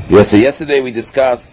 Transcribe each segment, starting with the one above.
Yes, so yesterday we discussed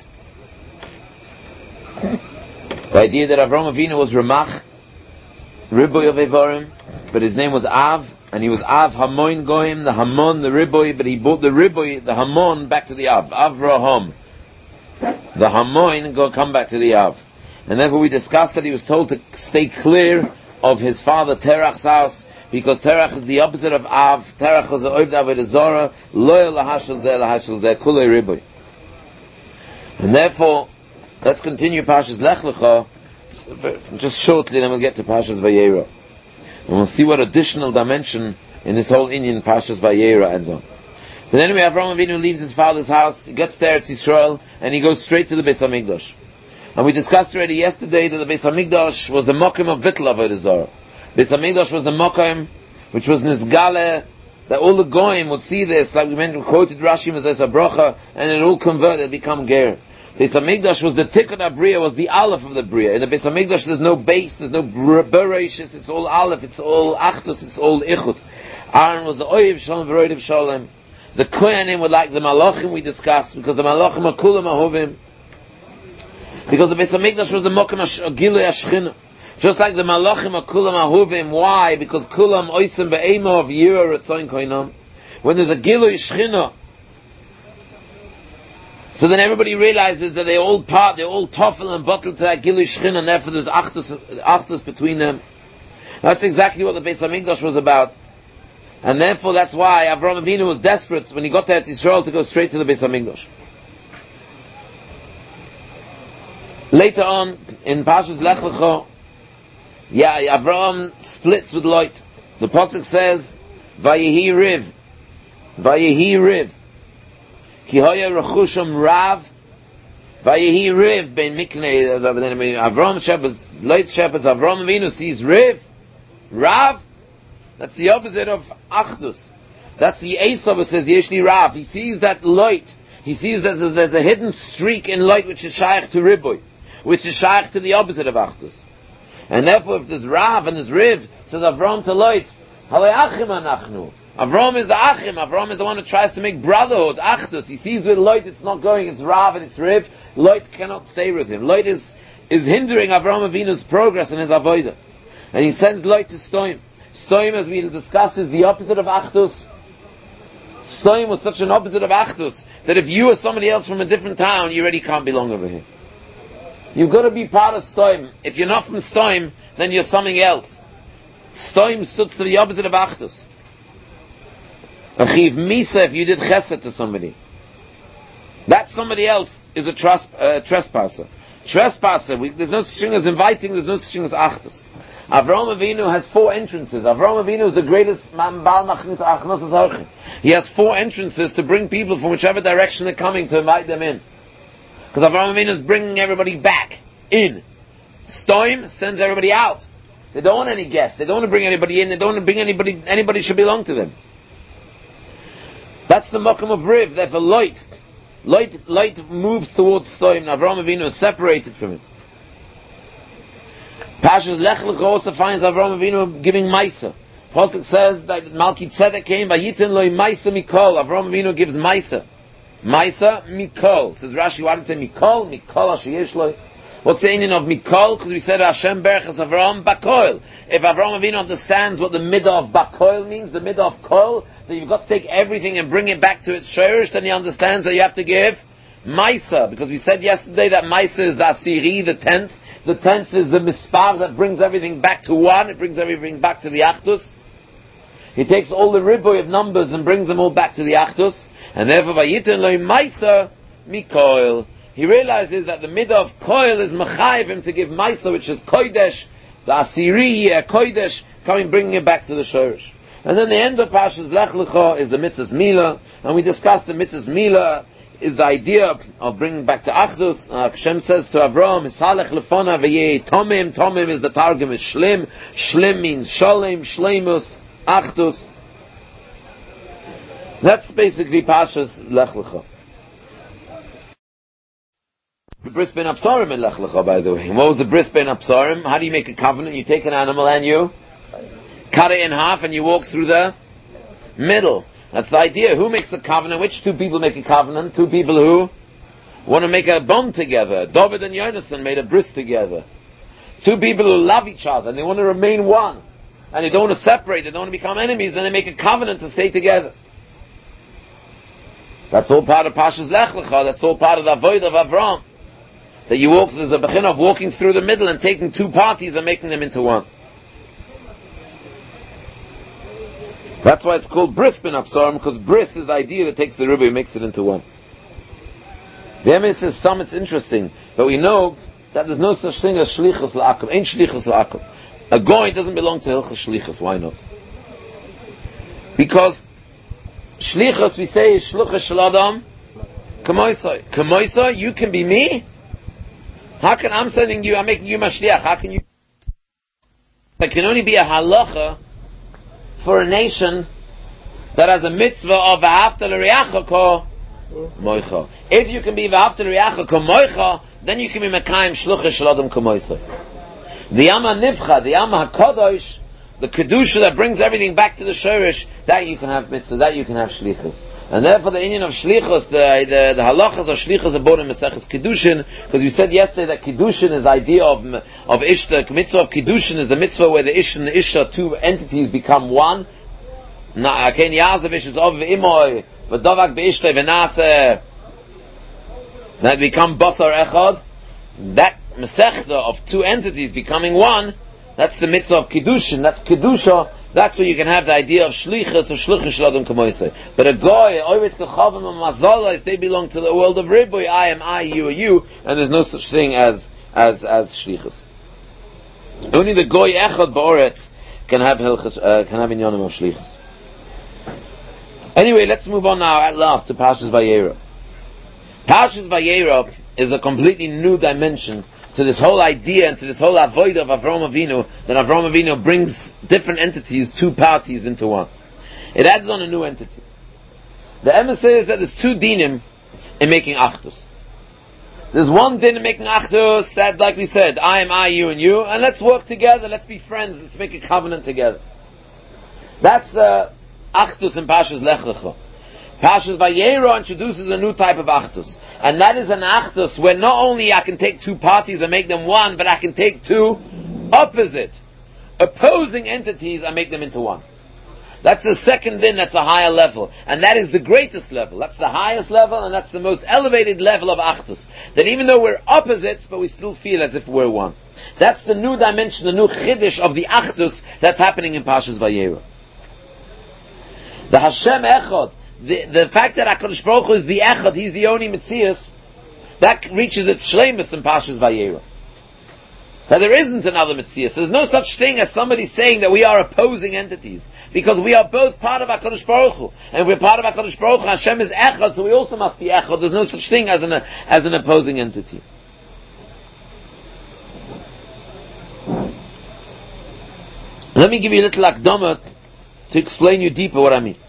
the idea that Avraham Avinu was Ramach, Riboy of Evarim, but his name was Av, and he was Av Hamon Goyim, the Hamon, the Riboy, but he brought the Riboy, the Hamon, back to the Av. Avraham. The Hamon come back to the Av. And therefore we discussed that he was told to stay clear of his father Terach's house, because Terach is the opposite of Av. Terach was the Oivd Avodah Zorah, loyal lahashel zeh, kulei riboy. And therefore, let's continue Parshas Lech Lecha, just shortly, then we'll get to Parshas Vayera. And we'll see what additional dimension in this whole Indian Parshas Vayera ends on. But anyway, Avraham Avinu leaves his father's house, he gets to Eretz Yisrael, and he goes straight to the Beis HaMikdash. And we discussed already yesterday that the Beis HaMikdash was the Mokim of Bittul Avodah Zorah. Beis HaMikdash was the Mokim which was Nizgale, that all the Goyim would see this, like we mentioned, quoted Rashi Mezes HaBrocha, and it all converted, become Ger. Beis HaMikdash was the Tikkun HaBriya, was the Aleph of the Briya. In the Beis HaMikdash there's no base, there's no Bereshis, it's all Aleph, it's all Achdus, it's all Ichut. Aaron was the Oyev Shalom V'Roidev Shalom. The Kohanim were like the Malachim we discussed, because the Malachim are Kulam Ahovim. Because the Beis HaMikdash was the Mokim Gilui HaShechina. Just like the Malachim are Kulam Ahuvim. Why? Because Kulam Oisim Be'ema of Yira Retzayin Koinam. When there's a Gilui Shechina, so then everybody realizes that they're all toffel and bottle to that Gilui Shechina, and therefore there's Achdus between them. That's exactly what the Beis HaMikdash was about. And therefore that's why Avraham Avinu was desperate when he got to Eretz Yisrael to go straight to the Beis HaMikdash. Later on, in Parshas Lech Lecha, Avraham splits with Lot. The pasuk says, "Vayehi Riv, ki haya rechusham Rav, Vayehi Riv ben Miknei." Avraham shepherds, Lot shepherds. Avraham Avinu sees Riv, Rav. That's the opposite of Achdus. That's the Esav who says Yeshli Rav. He sees that light. He sees that there's a hidden streak in light which is shaykh to Riboy, which is shaykh to the opposite of Achdus. And therefore, if there's Rav and there's Riv, says Avram to Lot, Halei Achim Anachnu. Avram is the Achim. Avram is the one who tries to make brotherhood, Achdus. He sees with Lot it's not going, it's Rav and it's Riv. Lot cannot stay with him. Lot is hindering Avram Avinu's progress in his Avodah. And he sends Lot to Stoim. Stoim, as we discussed, is the opposite of Achdus. Stoim was such an opposite of Achdus that if you or somebody else from a different town, you already can't belong over here. You've got to be part of Stoim. If you're not from Stoim, then you're something else. Stoim stood to the opposite of Achdus. Achiv Misa, if you did chesed to somebody. That somebody else is a trespasser. Trespasser, there's no such thing as inviting, there's no such thing as Achdus. Avraham Avinu has 4 entrances. Avraham Avinu is the greatest man, Baal Machnis Achnos Harchim. He has 4 entrances to bring people from whichever direction they're coming to invite them in. Because Avraham Avinu is bringing everybody back in. Stoim sends everybody out. They don't want any guests. They don't want to bring anybody in. They don't want to bring anybody should belong to them. That's the Mokum of Riv. Therefore, light moves towards Stoim. Avraham Avinu is separated from it. Parshas Lech Lecha also finds Avraham Avinu giving Maisa. Pasuk says that Malki Tzedek came by Yitin Loi Maisa Mikol. Avraham Avinu gives Maisa. Maisa Mikol. Says Rashi, why did it say Mikol? Mikol Asher Yesh Loi. What's the meaning of Mikol? Because we said Hashem Berachas Avraham Bakoil. If Avraham Avinu understands what the midah of Bakoil means, the midah of Koil, that you've got to take everything and bring it back to its shorish, then he understands that you have to give Maisa. Because we said yesterday that Maisa is the Asiri, the 10th. The 10th is the Mispar that brings everything back to 1. It brings everything back to the Achdus. He takes all the riboy of numbers and brings them all back to the Achdus. And therefore, Vayitin Loi Maisa Mikoil. He realizes that the midah of Koil is Machayev him to give Maisa, which is Kodesh, the Asiri, Kodesh, bringing it back to the Shorish. And then the end of Parshas Lech Lecha is the Mitzvahs Milah, and we discussed the Mitzvahs Milah is the idea of bringing back to Achdus. Hashem says to Avraham, Misalech Lefona V'yeh Tomim. Tomim is the Targum, is Shlim. Shlim means Shalem, Shlemus, Achdus. That's basically Parshas Lech Lecha. The Bris Ben Absarim in Lech Lecha, by the way. And what was the Bris Ben Absarim? How do you make a covenant? You take an animal and you cut it in half and you walk through the middle. That's the idea. Who makes a covenant? Which two people make a covenant? Two people who want to make a bond together. David and Jonathan made a bris together. Two people who love each other and they want to remain one. And they don't want to separate, they don't want to become enemies, then they make a covenant to stay together. That's all part of Pashas Lech Lecha, that's all part of the avoid of Avram. That you walk, there's a begin of walking through the middle and taking two parties and making them into one. That's why it's called bris ben Absarim, because bris is the idea that takes the ribbon and makes it into one. The Emes says it's interesting, but we know that there's no such thing as shlichus la'akum. Ain't shlichus la'akum. A goy doesn't belong to hilchas shlichus. Why not? Because shlichus, we say, is shluchas shel adam kamoisai. Kamoisai, you can be me. How can I'm sending you? I'm making you mashliach. How can you? There can only be a halacha for a nation that has a mitzvah of v'ahavta l'reacha ko moicha. If you can be v'ahavta l'reacha ko moicha, then you can be mekayim shluchas shel adam kamoisai. The Yama Nivcha, the Yama HaKadosh, the Kedusha that brings everything back to the Shorish, that you can have mitzvah, that you can have shlichus. And therefore the Indian of shlichus, the halachas of shlichus are born in Maseches Kedushin, because we said yesterday that Kedushin is the idea of Ishta, mitzvah of Kedushin is the mitzvah where the Ish and the Isha, two entities, become one. Ken Yazavish is of Imoy, V'davak Be'ishta V'nase, that become Basar Echad. That Masechta of two entities becoming one, that's the mitzvah of Kiddushin, that's Kiddusha, that's where you can have the idea of Shlichus, of Shluchus Shladon Kamoisei. But a Goy, Oivit Kachavim and Mazalah, they belong to the world of Riboy, I am I, you are you, and there's no such thing as Shlichus. Only the Goy Echad Ba'oretz can have Inyanim of Shlichus. Anyway, let's move on now at last to Parshas Vayera. Parshas Vayera is a completely new dimension to this whole idea and to this whole avodah of Avraham Avinu, that Avraham Avinu brings different entities, two parties into one. It adds on a new entity. The Emes says that there's two dinim in making achdus. There's one din in making achdus that, like we said, I am I, you and you, and let's work together, let's be friends, let's make a covenant together. That's achdus in Parshas Lech Lecha. Parshas Vayera introduces a new type of achdus, and that is an achdus where not only I can take two parties and make them one, but I can take two opposing entities and make them into one. That's the second din, that's a higher level, and that is the greatest level. That's the highest level, and that's the most elevated level of achdus. That even though we're opposites, but we still feel as if we're one. That's the new dimension, the new chiddush of the achdus that's happening in Parshas Vayera. The Hashem Echad, the fact that HaKadosh Baruch Hu is the Echad, He's the only Metzias, that reaches its shleimus in Parshas Vayera. That there isn't another Metzias. There's no such thing as somebody saying that we are opposing entities, because we are both part of HaKadosh Baruch Hu. And if we're part of HaKadosh Baruch Hu, Hashem is Echad, so we also must be Echad. There's no such thing as an opposing entity. Let me give you a little akdama to explain you deeper what I mean.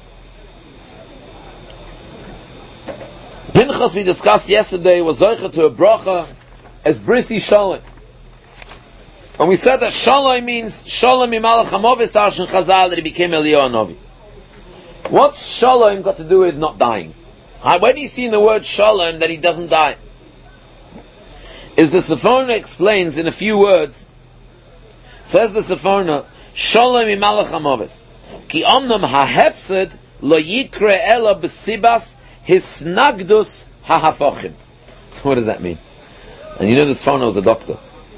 Pinchas, we discussed yesterday, was zoicha to a bracha as brisi shalom. And we said that shalom means shalom imalach hamovis arshin chazal, that he became Eliyahu Novi. What's shalom got to do with not dying? Where do you see in the word shalom that he doesn't die? Is the Seforna explains in a few words, says the Seforna, shalom imalach hamovis. Ki omnam hahefsed lo yikre ela besibas hisnagdus hahafochim. What does that mean? And you know this Seforna was a doctor.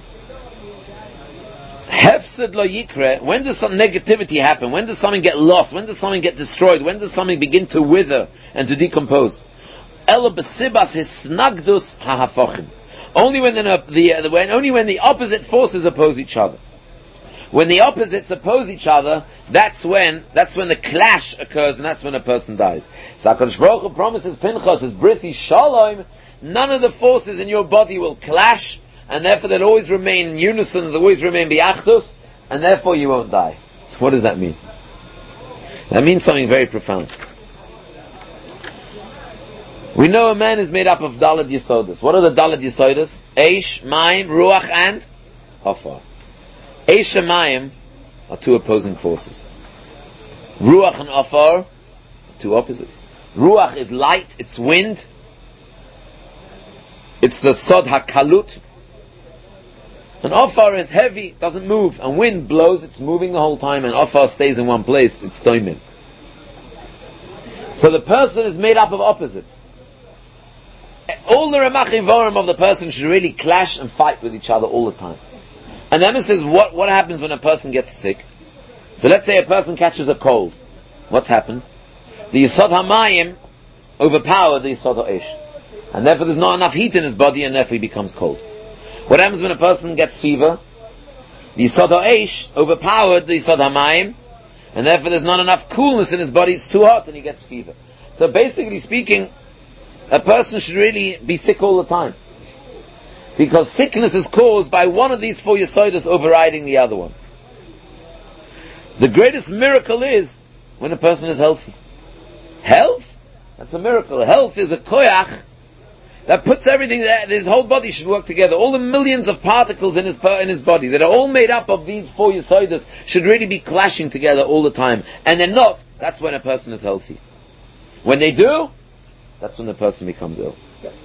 Hefsed lo yikre, when does some negativity happen? When does something get lost? When does something get destroyed? When does something begin to wither and to decompose? Ela besibas hisnagdus hahafochim. Only when the opposite forces oppose each other. When the opposites oppose each other, that's when the clash occurs, and that's when a person dies. So HaKadosh Baruch Hu promises Pinchas, as brisi shalom, none of the forces in your body will clash, and therefore they'll always remain in unison, they'll always remain biachdus, and therefore you won't die. What does that mean? That means something very profound. We know a man is made up of Daled Yisodas. What are the Daled Yisodas? Eish, Mayim, Ruach, and Hafar. Eish and Mayim are two opposing forces. Ruach and Afar two opposites. Ruach is light, it's wind. It's the Sod HaKalut. And Ofar is heavy, it doesn't move. And wind blows, it's moving the whole time. And Ofar stays in one place, it's Toimim. So the person is made up of opposites. All the Ramach Ivorim of the person should really clash and fight with each other all the time. And then it says, what happens when a person gets sick? So let's say a person catches a cold. What's happened? The Yisod HaMayim overpowered the Yisod HaEsh. And therefore there's not enough heat in his body, and therefore he becomes cold. What happens when a person gets fever? The Yisod HaEsh overpowered the Yisod HaMayim, and therefore there's not enough coolness in his body, it's too hot and he gets fever. So basically speaking, a person should really be sick all the time. Because sickness is caused by one of these four Yesodas overriding the other one. The greatest miracle is when a person is healthy. Health? That's a miracle. Health is a koyach that puts everything there. His whole body should work together. All the millions of particles in his body that are all made up of these four Yesodas should really be clashing together all the time. And they're not. That's when a person is healthy. When they do, that's when the person becomes ill.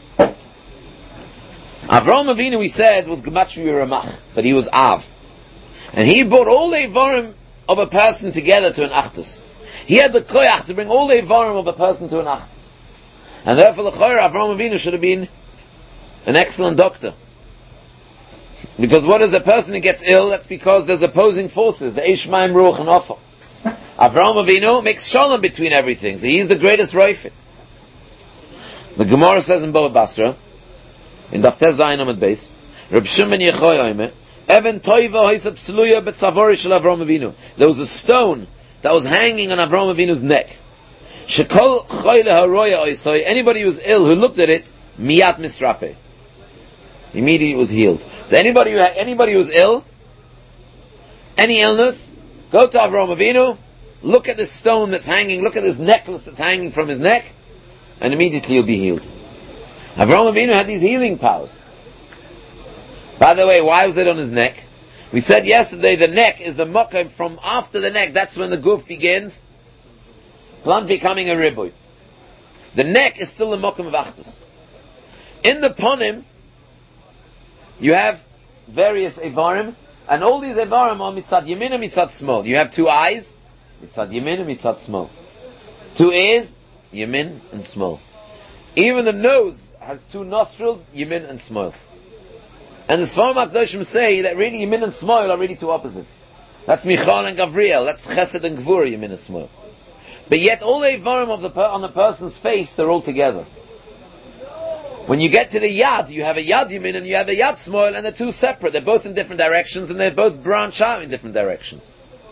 Avraham Avinu, we said, was Gematria Ramach, but he was Av. And he brought all the Ivarim of a person together to an Achdus. He had the koyach to bring all the Ivarim of a person to an Achdus. And therefore, Avraham Avinu should have been an excellent doctor. Because what is a person who gets ill? That's because there's opposing forces, the Ishmaim, Ruach, and Ofer. Avraham Avinu makes shalom between everything, so he's the greatest Reifit. The Gemara says in Bava Basra, in Daftez Zayin Amud Beis, Reb Shimon Yechoy Oimer, Even Toiva Hoysat Sluya Betzavori Shel Avraham Avinu. There was a stone that was hanging on Avraham Avinu's neck. Shekol Choyle Haroya Oisoi. Anybody who was ill who looked at it, Miyat Misrape. Immediately was healed. So anybody who was ill, any illness, go to Avraham Avinu, look at this stone that's hanging, look at this necklace that's hanging from his neck, and immediately he'll be healed. Avraham Avinu had these healing powers. By the way, why was it on his neck? We said yesterday the neck is the mokum from after the neck, that's when the goof begins, plant becoming a riboy. The neck is still the mokum of Achdus. In the ponim, you have various Evarim, and all these Evarim are mitzad yamin and mitzad small. You have two eyes, mitzad yamin and mitzad small. Two ears, yamin and small. Even the nose has two nostrils, yamin and small. And the Sfarim HaKadoshim say that really yamin and small are really two opposites. That's Michal and Gavriel, that's Chesed and Gvur, yamin and small. But yet all the Evarim on the person's face, they're all together. When you get to the Yad, you have a Yad Yamin and you have a Yad Small, and they're two separate. They're both in different directions, and they both branch out in different directions.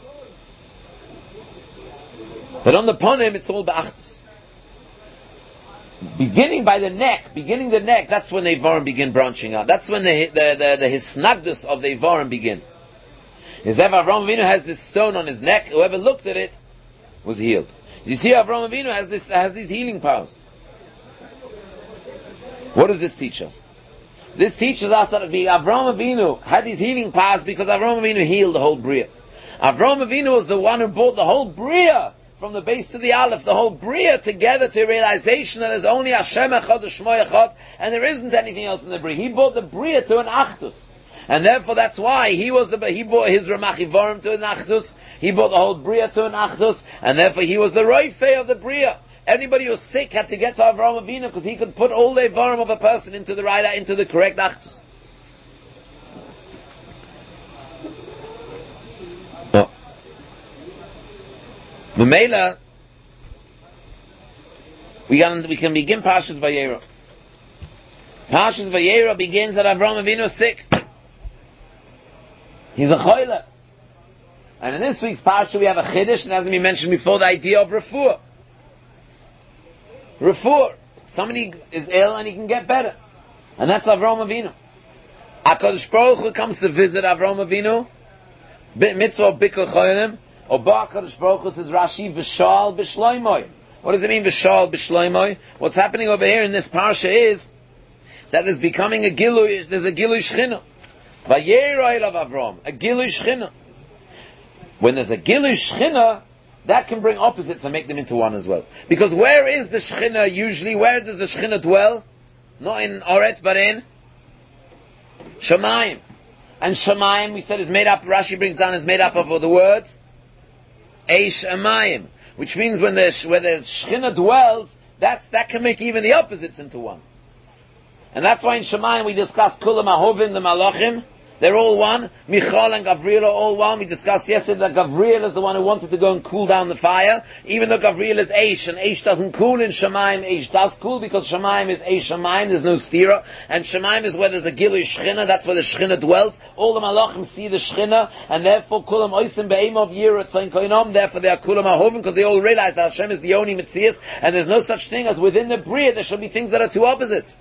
But on the Ponim, it's all Ba'achdus. Beginning the neck, that's when the Ivarim begin branching out. That's when the Hisnagdus of the Ivarim begin. If Avraham Avinu has this stone on his neck, whoever looked at it was healed. You see, Avraham Avinu has these healing powers. What does this teach us? This teaches us that Avraham Avinu had these healing powers because Avraham Avinu healed the whole Bria. Avraham Avinu was the one who brought the whole Bria from the base to the Aleph, the whole Bria together to realization that there's only Hashem Echad, Shmo Echad, and there isn't anything else in the Bria. He brought the Bria to an Achdus. And therefore that's why he brought his Ramach Ivorim to an Achdus, he brought the whole Bria to an Achdus, and therefore he was the Roifei of the Bria. Anybody who was sick had to get to Avraham Avinu because he could put all the Ivarim of a person into the correct Achdus. Memela, we can begin Parshas Vayera. Parshas Vayera begins that Avraham Avinu is sick. He's a choile. And in this week's Parsha we have a Chiddush, and as we mentioned before, the idea of Refuah. Refuah. Somebody is ill and he can get better. And that's Avraham Avinu. HaKadosh Baruch Hu comes to visit Avraham Avinu. Mitzvah Bikkur Cholim. Or HaKadosh Baruch Hu says Rashi, V'shal B'shloimoi. What does it mean, V'shal B'shloimoi? What's happening over here in this Parsha is that there's becoming there's a Gilui Shechina. Vayera of Avram, a Gilui Shechina. When there's a Gilui Shechina, that can bring opposites and make them into one as well. Because where is the Shechina usually? Where does the Shechina dwell? Not in Oretz, but in Shamayim. And Shamayim, we said, is made up, Rashi brings down, is made up of the words Eish Amayim, which means where the Shechina dwells, that can make even the opposites into one. And that's why in Shamayim we discussed Kulam Ahovim, the Malachim. They're all one. Michal and Gavriel are all one. We discussed yesterday that Gavriel is the one who wanted to go and cool down the fire. Even though Gavriel is Eish, and Eish doesn't cool in Shamayim, Eish does cool because Shamayim is Eish Shamayim, there's no stira. And Shamayim is where there's a Gilui Shechina, that's where the Shechina dwells. All the Malachim see the Shechina, and therefore Kulam Oisim Be'em of Yirah Tzayin Koinom, therefore they are Kulam Ahovim, because they all realize that Hashem is the only Metzias, and there's no such thing as within the Bria there should be things that are two opposites.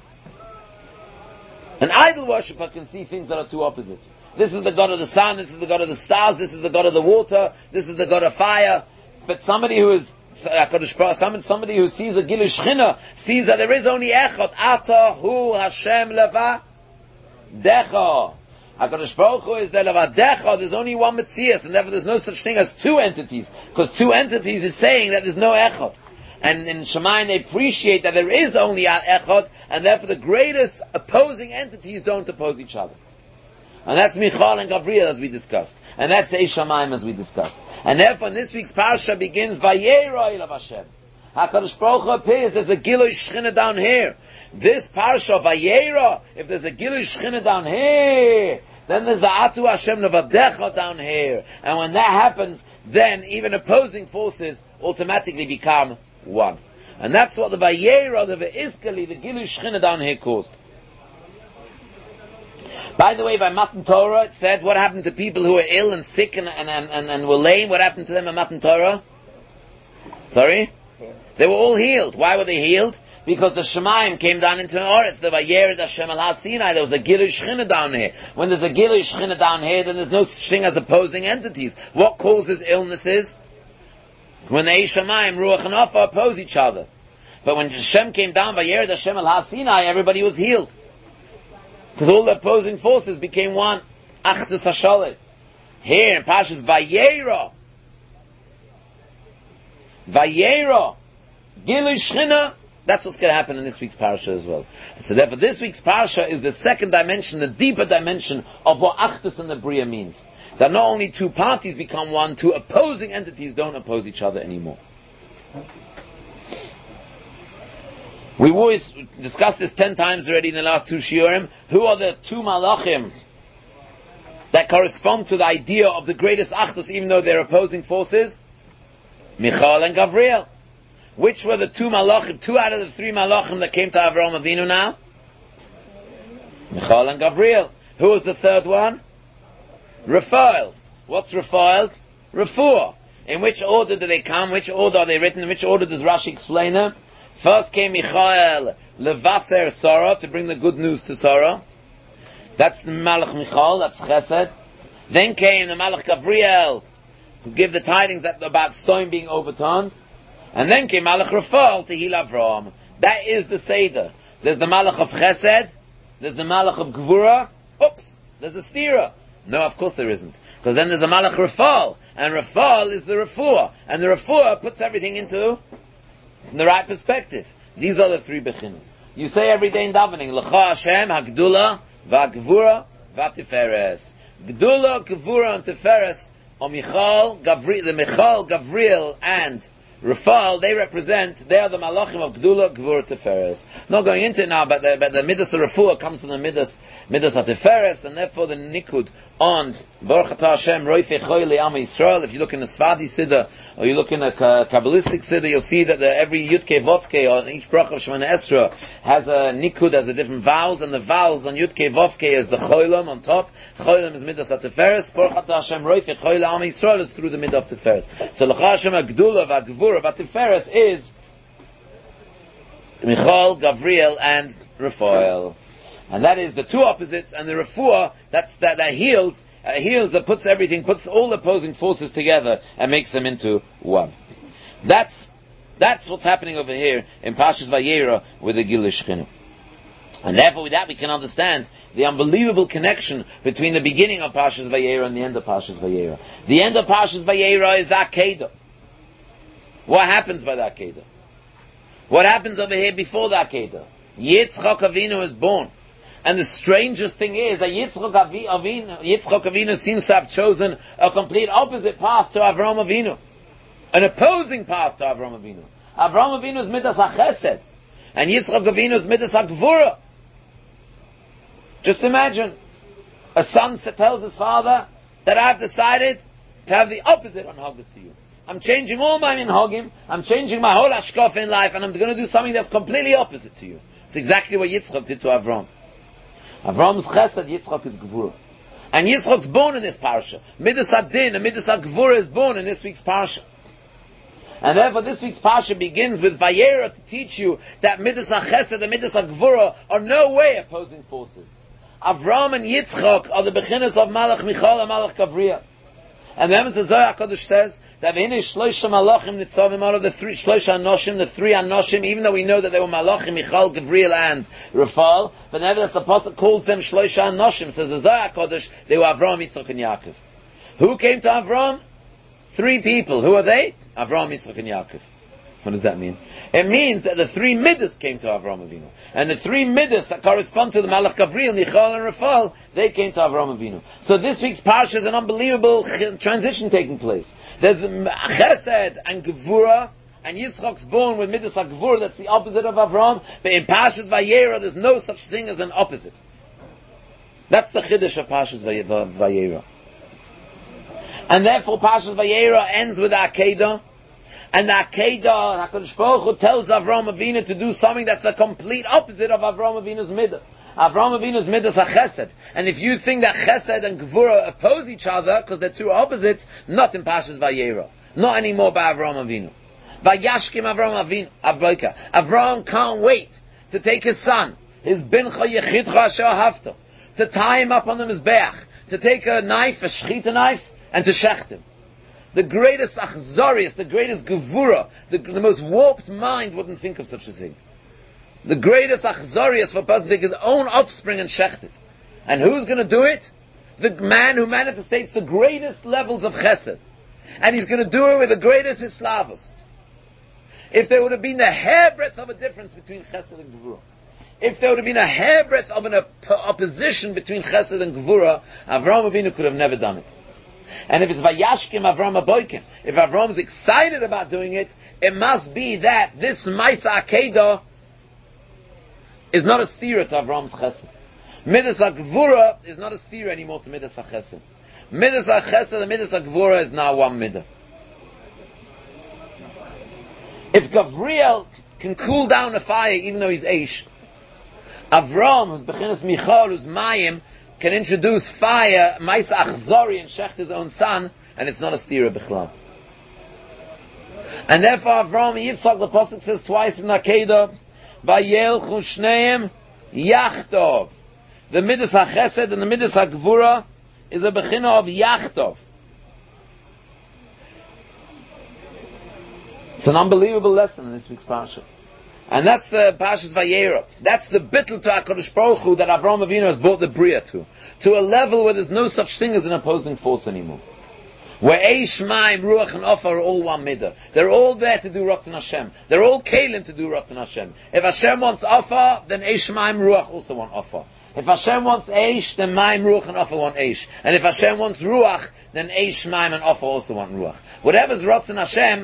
An idol worshipper can see things that are two opposites. This is the God of the sun, this is the God of the stars, this is the God of the water, this is the God of fire. But somebody who is somebody who sees a Gilui Shechina sees that there is only Echad. Ata hu Hashem leva decha. HaKadosh Baruch Hu is the leva decha. There's only one Metzias, and therefore there's no such thing as two entities. Because two entities is saying that there's no Echad. And in Shamayim they appreciate that there is only Echad, and therefore the greatest opposing entities don't oppose each other. And that's Michal and Gavriel as we discussed. And that's Eish Shamayim as we discussed. And therefore in this week's parsha begins Vayera Ilav Hashem. HaKadosh Baruch Hu appears, there's a Gilui Shechina down here. This parsha Vayera, if there's a Gilui Shechina down here, then there's the Atu Hashem Nevadecha down here. And when that happens, then even opposing forces automatically become one. And that's what the Vayera, the Ve'izkali, the Gilui Shechina down here caused. By the way, by Matan Torah, it said, what happened to people who were ill and sick and were lame? What happened to them in Matan Torah? Sorry? They were all healed. Why were they healed? Because the Shemaim came down into an Oretz. The Vayered Hashem al Sinai. There was a Gilui Shechina down here. When there's a Gilui Shechina down here, then there's no such thing as opposing entities. What causes illnesses? When the Shemaim, Ruach and Afa oppose each other. But when Hashem came down, Vayered Hashem al Sinai, everybody was healed. Because all the opposing forces became one. Achdus HaSholeh. Here in Parshas Vayera. Vayera. Gilui Shechina. That's what's going to happen in this week's Parsha as well. So therefore this week's Parsha is the second dimension, the deeper dimension of what Achdus and the Bria means. That not only two parties become one, two opposing entities don't oppose each other anymore. We've always discussed this 10 times already in the last two shiurim. Who are the two malachim that correspond to the idea of the greatest Achdus, even though they're opposing forces? Michal and Gavriel. Which were the two malachim, two out of the three malachim that came to Avraham Avinu now? Michal and Gavriel. Who was the third one? Raphael. What's Raphael? Refuah. In which order do they come? Which order are they written? In which order does Rashi explain them? First came Michael Levaser Sarah, to bring the good news to Sarah. That's the Malach Michal, that's Chesed. Then came the Malach Gavriel, who give the tidings about stone being overturned. And then came Malach Raphael to heal Avraham. That is the Seder. There's the Malach of Chesed, there's the Malach of Gvura. Oops, there's a Stira. No, of course there isn't. Because then there's a Malach Raphael, and Raphael is the Refuah. And the Refuah puts everything into the right perspective. These are the three bechinas. You say every day in davening, L'cha Hashem, HaGdula, VaGvura, VaTiferes. Gdula, Gvura, and Tiferes, or Michal, the Michal, Gavriel, and Raphael, they are the Malachim of Gdula, Gvura, Tiferes. Not going into it now, but the Midas of Refuah comes from the Midas of Tiferes, and therefore the Nikud on Baruch Atah Hashem, Roifei Choyle Am Yisrael. If you look in the Sfadi Siddur, or you look in a Kabbalistic Siddur, you'll see that every Yudke Vovke, on each Bracha of Shemana Esra, has a Nikud, has a different vowels, and the vowels on Yudke Vovke is the Choylem on top. Choylem is Midas of Tiferes. Baruch Atah Hashem, Roifei Choyle Am Yisrael is through the Midah of Tiferes. So L'cha Hashem HaGdula V'Gvura V'Tiferes is Michal, Gavriel, and Raphael. And that is the two opposites, and the refuah that heals, that puts all opposing forces together and makes them into one. That's what's happening over here in Parshas Vayera with the Gilui Shechina. And therefore with that we can understand the unbelievable connection between the beginning of Parshas Vayera and the end of Parshas Vayera. The end of Parshas Vayera is the Akedah. What happens by the Akedah? What happens over here before the Akedah? Yitzchak Avinu is born. And the strangest thing is that Yitzchak Avinu seems to have chosen a complete opposite path to Avraham Avinu. An opposing path to Avraham Avinu. Avraham Avinu is Midas HaChesed. And Yitzchak Avinu is Midas HaGvura. Just imagine. A son tells his father that I've decided to have the opposite on Haggas to you. I'm changing all my minhagim, I'm changing my whole hashkafa in life, and I'm going to do something that's completely opposite to you. It's exactly what Yitzchak did to Avram. Avram is chesed, Yitzchak is gvura. And Yitzchak's born in this parsha. Midas Adin and Midas HaGvura is born in this week's parsha. And therefore this week's parsha begins with Vayera to teach you that Midas HaChesed and Midas HaGvura are no way opposing forces. Avram and Yitzchak are the beginners of Malach Michal and Malach Gavriel. And then the Zohar HaKadosh says that in Shloisha Malachim Nitzavim, out of the three Shloisha Anoshim, the three Anoshim, even though we know that they were Malachim, Michal, Gavriel, and Rafal, but nevertheless the Apostle calls them Shloisha Anoshim. Says the Zohar HaKadosh, they were Avram, Yitzchak, and Yaakov. Who came to Avram? Three people. Who are they? Avram, Yitzchak, and Yaakov. What does that mean? It means that the three Midas came to Avraham Avinu. And the three Midas that correspond to the Malach Gavriel, Michal and Rafal, they came to Avraham Avinu. So this week's parsha is an unbelievable transition taking place. There's Chesed and Gevura, and Yitzchak's born with Midas HaGvura, that's the opposite of Avraham, but in Parshas Vayera there's no such thing as an opposite. That's the Chiddush of Parshas Vayera. And therefore Parshas Vayera ends with Akedah. And the Akedah, HaKadosh Baruch Hu tells Avraham Avinu to do something that's the complete opposite of Avraham Avinu's midah. Avraham Avinu's midah is a chesed. And if you think that chesed and gevura oppose each other, because they're two opposites, not in Parshas Vayera. Not anymore by Avraham Avinu. Vayashkim Avraham Avinu. Avraham can't wait to take his son, his bincha yechidcha asher ahavta, to tie him up on the mizbeach, to take a knife, a shechita knife, and to shecht him. The greatest achzarius, the greatest gevura, the most warped mind wouldn't think of such a thing. The greatest achzarius for a person to take his own offspring and shecht it. And who's going to do it? The man who manifestates the greatest levels of chesed. And he's going to do it with the greatest hislavos. If there would have been a hairbreadth of a difference between chesed and gevura, if there would have been a hairbreadth of an opposition between chesed and gevura, Avraham Avinu could have never done it. And if it's Vayashkim Avram Aboikim, if Avram is excited about doing it, it must be that this Maisa Akedah is not a stira to Avram's Chesed. Midas HaGvura is not a stira anymore to Midas HaChesed. Midas HaChesed and Midas HaGvura is now one midah. If Gavriel can cool down a fire even though he's Eish, Avram, who's Bechinas Michal, who's Mayim, can introduce fire, Maisa Achzori, and shecht his own son, and it's not a stira b'chlal. And therefore Avram Yitzchak, the Apostle says twice in Akedah, Vayelchu Shneim Yachtov. The Midas HaChesed and the Midas HaGvura is a bechina of Yachtov. It's an unbelievable lesson in this week's parsha. And that's the Parshas Vayera. That's the bittul to HaKadosh Baruch Hu that Avraham Avinu has brought the Bria to a level where there's no such thing as an opposing force anymore. Where Eish, Maim, Ruach, and Ofer are all one midah. They're all there to do Ratzon Hashem. They're all Kalim to do Ratzon Hashem. If Hashem wants Ofer, then Eish, Maim, Ruach also want Ofer. If Hashem wants Eish, then Maim, Ruach, and Ofer want Eish. And if Hashem wants Ruach, then Eish, Maim, and Ofer also want Ruach. Whatever's Ratzon Hashem,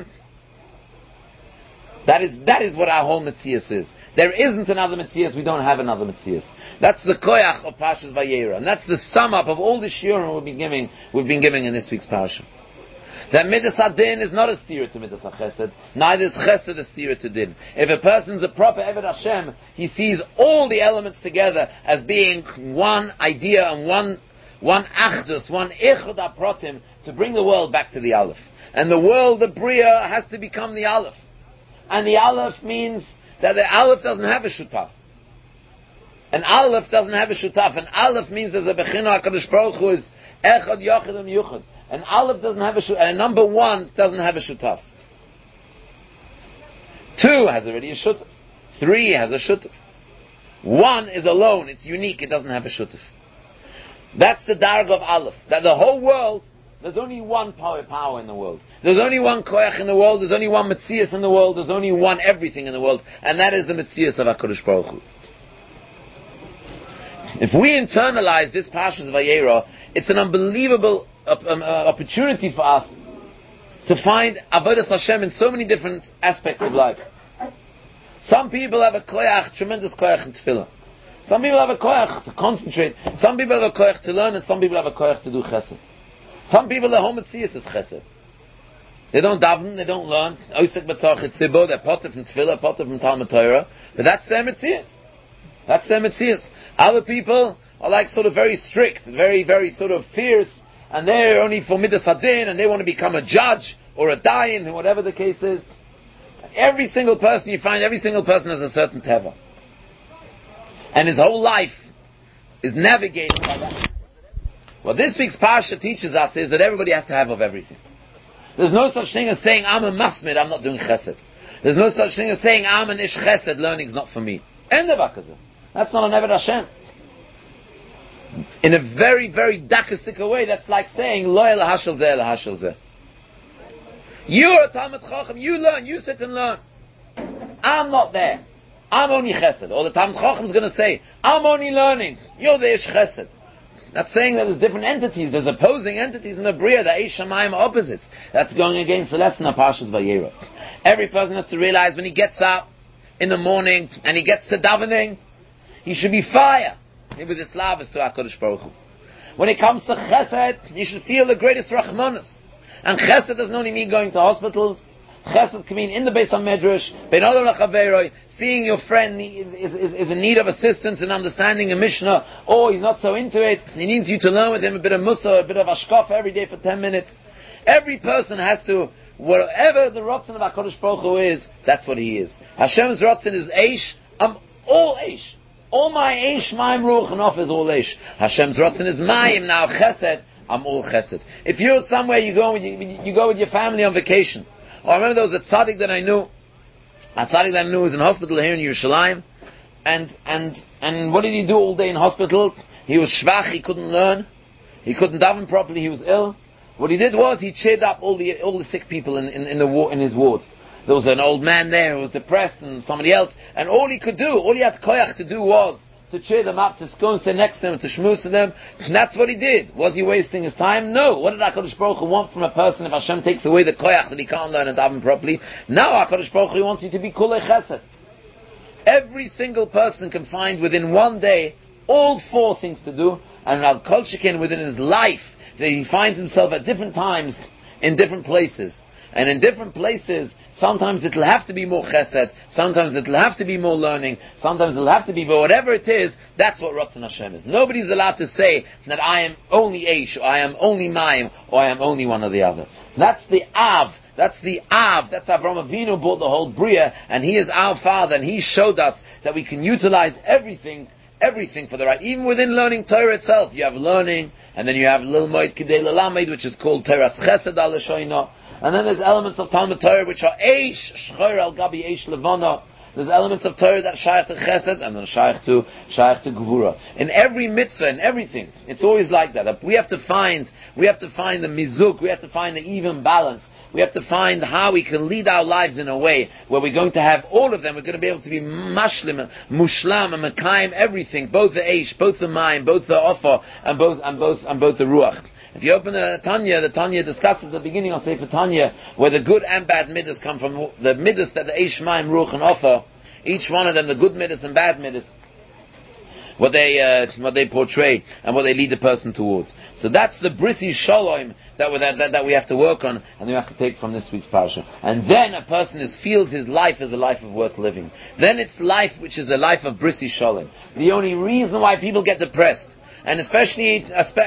that is what our whole Metzias is. There isn't another Metzias, we don't have another Metzias. That's the koyach of Parshas Vayera. And that's the sum up of all the shiurim we've been giving in this week's Parsha. That Midas HaDin is not a stira to Midas HaChesed, neither is Chesed a stira to Din. If a person's a proper Eved Hashem, he sees all the elements together as being one idea and one achdus, one ichud aprotim, to bring the world back to the Aleph. And the world, the Bria, has to become the Aleph. And the Aleph means that the Aleph doesn't have a shutaf. An Aleph doesn't have a shutaf. An Aleph means there's a bechina HaKadosh Baruch Hu is echad, yochid, and yuchid. An Aleph doesn't have a shutaf. And a number one doesn't have a shutaf. 2 has already a shutaf. 3 has a shutaf. 1 is alone. It's unique. It doesn't have a shutaf. That's the darg of Aleph. That the whole world There's only one power in the world. There's only one koyach in the world. There's only one metzias in the world. There's only one everything in the world, and that is the metzias of HaKadosh Baruch Hu. If we internalize this Parshas Vayera, it's an unbelievable opportunity for us to find Avodas Hashem in so many different aspects of life. Some people have a koyach, tremendous koyach in tefillah. Some people have a koyach to concentrate. Some people have a koyach to learn, and some people have a koyach to do chesed. Some people, their whole metzias is chesed. They don't daven, they don't learn. Oisek b'tzarchit tzibur, they're potter from tefillah, potter from Talmud Torah, but that's their metzias. That's their metzias. Other people are like sort of very strict, very, very sort of fierce, and they're only for midas hadin, and they want to become a judge or a dayan, whatever the case is. Every single person, you find every single person has a certain teva. And his whole life is navigated by that. What this week's Parsha teaches us is that everybody has to have of everything. There's no such thing as saying, I'm a masmid, I'm not doing chesed. There's no such thing as saying, I'm an ish chesed, learning is not for me. That's not an Eved Hashem. In a very, very dakistic way, that's like saying, Lo el hashel zeh el hashel zeh. You're a Talmud Chacham, you learn, you sit and learn. I'm not there. I'm only chesed. Or the Talmud Chacham is going to say, I'm only learning. You're the ish chesed. That's saying that there's different entities, there's opposing entities in the Bria, the Eish Shamayim are opposites. That's going against the lesson of Parshas Vayera. Every person has to realize when he gets up in the morning and he gets to davening, he should be fire with his slavas to HaKadosh Baruch Hu. When it comes to chesed, he should feel the greatest rachmanis. And chesed doesn't only mean going to hospitals. Chesed can mean in the Beis HaMedrash, Bein Adam L'Chaveroi, seeing your friend is in need of assistance in understanding a Mishnah, or he's not so into it, he needs you to learn with him a bit of Mussar, a bit of Ashkaf every day for 10 minutes. Every person has to, whatever the Ratzon of HaKadosh Baruch Hu is, that's what he is. Hashem's Ratzon is Eish, I'm all Eish. All my Eish, Mayim, Ruach, and Off is all Eish. Hashem's Ratzon is Mayim, now Chesed, I'm all Chesed. If you're somewhere, you go with your family on vacation. I remember there was a tzaddik that I knew. A tzaddik that I knew was in hospital here in Yerushalayim. And what did he do all day in hospital? He was shvach, he couldn't learn. He couldn't daven properly, he was ill. What he did was, he cheered up all the sick people in his ward. There was an old man there who was depressed, and somebody else. And all he could do, all he had koyach to do was to cheer them up, to go and sit next to them, to shmooze to them. And that's what he did. Was he wasting his time? No. What did HaKadosh Baruch Hu want from a person if Hashem takes away the koyach that he can't learn and daven properly? Now HaKadosh Baruch Hu wants you to be kulei chesed. Every single person can find within one day all four things to do, and Rav Kolchikin within his life, that he finds himself at different times in different places. And in different places, sometimes it'll have to be more chesed, sometimes it'll have to be more learning, sometimes it'll have to be, but whatever it is, that's what Ratzon Hashem is. Nobody's allowed to say that I am only Eish, or I am only Mayim, or I am only one or the other. That's the Av. That's Avraham Avinu brought the whole Bria, and he is our father, and he showed us that we can utilize everything for the right. Even within learning Torah itself, you have learning, and then you have Lilmoid Kidei Lelamed, which is called Torah's Chesed Al Shoina. And then there's elements of Talmud Torah which are Eish, Shchoir Al Gabi Eish Levana. There's elements of Torah that shaykh to Chesed and then shaykh to Gevura. In every mitzvah, in everything, it's always like that. We have to find the mizuk, we have to find the even balance. We have to find how we can lead our lives in a way where we're going to have all of them. We're going to be able to be mashlim, mushlam, and mekayim, everything, both the Eish, both the Mayim, both the Ofa, and both the Ruach. If you open the Tanya discusses at the beginning of Sefer Tanya, where the good and bad midas come from, the midas that the Eish, Mayim, Ruach, and Ofa, each one of them, the good midas and bad midas, what they portray and what they lead the person towards. So that's the Brisi Shalom that we have to work on, and we have to take from this week's parasha. And then a person feels his life as a life of worth living. Then it's life which is a life of Brisi Shalom. The only reason why people get depressed, and especially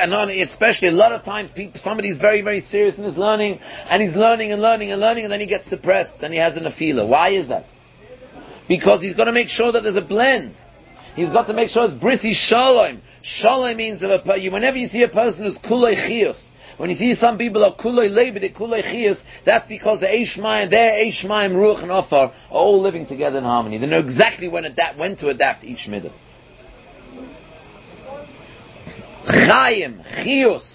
a lot of times, somebody's very, very serious in his learning, and he's learning, and then he gets depressed, then he has an afila. Why is that? Because he's got to make sure that there's a blend. He's got to make sure it's brisi shalom. Shalom means whenever you see a person who's kulei chiyus, when you see some people are kulei lebed, kulei chiyus, that's because their Eish Mayim, Ruach, and Ofar are all living together in harmony. They know exactly when to adapt each midah. Chayim, chiyus,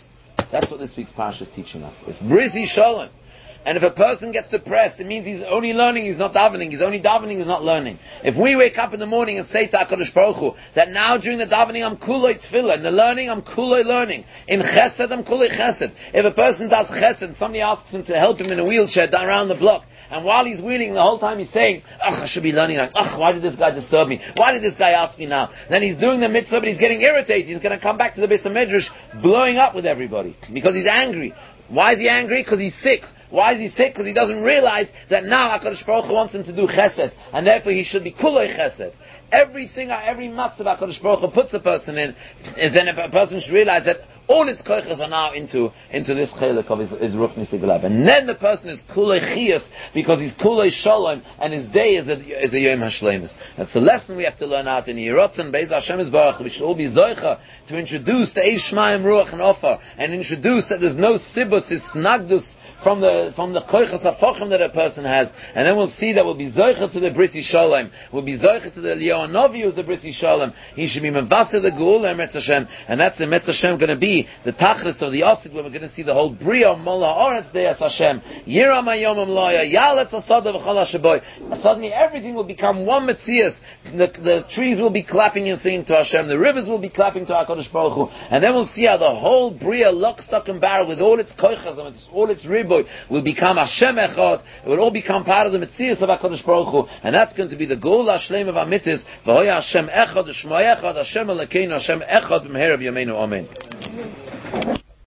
That's what this week's parsha is teaching us. It's Bris Shalom. And if a person gets depressed, it means he's only learning, he's not davening. He's only davening, he's not learning. If we wake up in the morning and say to HaKadosh Baruch Hu, that now during the davening I'm kuloi tefillah, in the learning I'm kuloi learning, in chesed I'm kuloi chesed. If a person does chesed, somebody asks him to help him in a wheelchair down around the block, and while he's wheeling, the whole time he's saying, I should be learning, like, why did this guy disturb me? Why did this guy ask me now? Then he's doing the mitzvah, but he's getting irritated. He's going to come back to the Beis HaMedrash blowing up with everybody, because he's angry. Why is he angry? Because he's sick. Why is he sick? Because he doesn't realize that now HaKadosh Baruch Hu wants him to do chesed, and therefore he should be kuloi chesed. Every matzah HaKadosh Baruch Hu puts a person in, is then a person should realize that all its koiches are now into this chelik of his ruchnis iglav, and then the person is kulei chiyas because he's kulei shalom, and his day is a yom hashlemus. That's a lesson we have to learn out in Yerotzen Beis Hashem Yisbarach. We should all be zoicha to introduce the Eish Shmaim Ruach and Ofar, and introduce that there's no sibus, is snagdus from the koiches hafochim that a person has, and then we'll see that we'll be zoicha to the Brisi Shalom, we'll be zoicha to the Eliyahu Novi who's the Brisi Shalom. He should be mevaseh the Geula Emetz Hashem, and that's in Emetz Hashem going to be the tachlis of the Osid, where we're going to see the whole Bria Mola Oretz De'as Hashem Yiram Hayom Loya Yaletz Asada V'Chol HaShaboy. Suddenly everything will become one Metzias. The trees will be clapping and singing to Hashem, the rivers will be clapping to HaKadosh Baruch Hu, and then we'll see how the whole Bria, lock, stock and barrel, with all its koichas and all its riboy, will become Hashem Echad. It will all become part of the Metzias of HaKadosh Baruch Hu, and that's going to be the Geula Shleim of Amitis. V'hoya Hashem Echad, Shmo Echad, Hashem Elokeinu, Hashem Echad, B'meher B'yameinu, Amen.